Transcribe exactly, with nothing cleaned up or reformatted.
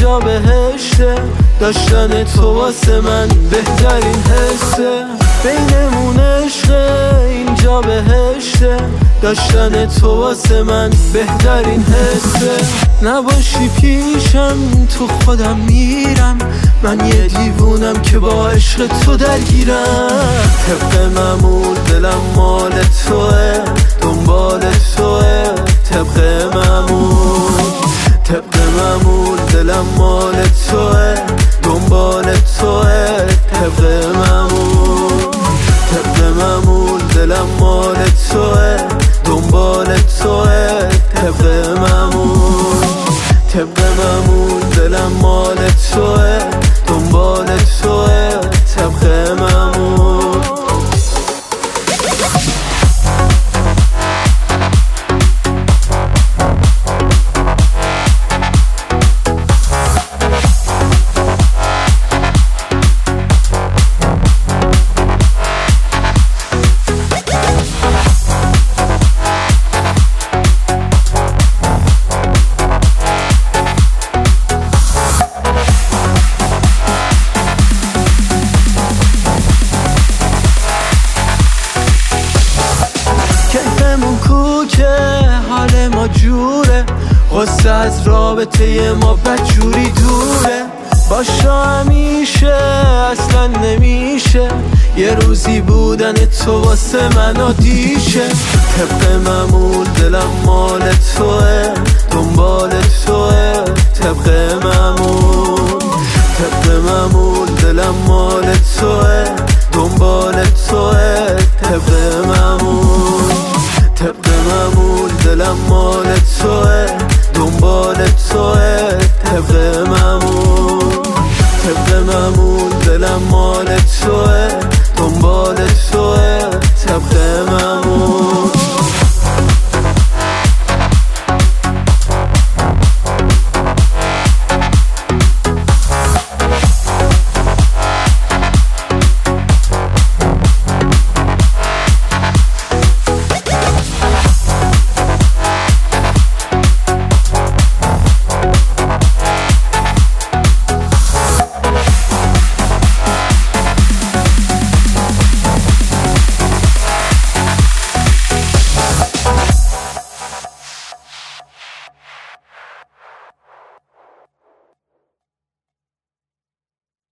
اینجا بهشته، داشتن تو واسه من بهترین حسه. بینمون عشقه اینجا بهشته، داشتن تو واسه من بهترین حسه. نباشی پیشم تو خودم میرم، من یه دیوونم که با عشق تو درگیرم. طبق معمول دلم مال توه، دنبال توه. طبق معمول طبق معمول دلم مال توه، دنبال توه. طبق معمول طبق معمول دلم مال توه، دنبال توه. طبق معمول طبق معمول دلم مال توه، دنبال توه. طبق معمول کیفمون کوکه، حال ما جوره، غصه از رابطه ما بدجوری دوره. باشا همیشه اصلا نمیشه، یه روزی بودن تو واسه من عادیشه. طبق معمول دلم مال توه، دنبال توه. طبق معمول طبق معمول دلم مال توه، دنبال توه. طبق معمول طبق معمول دلم مال توه، دنبال توه. طبق معمول طبق معمول دلم مال توه،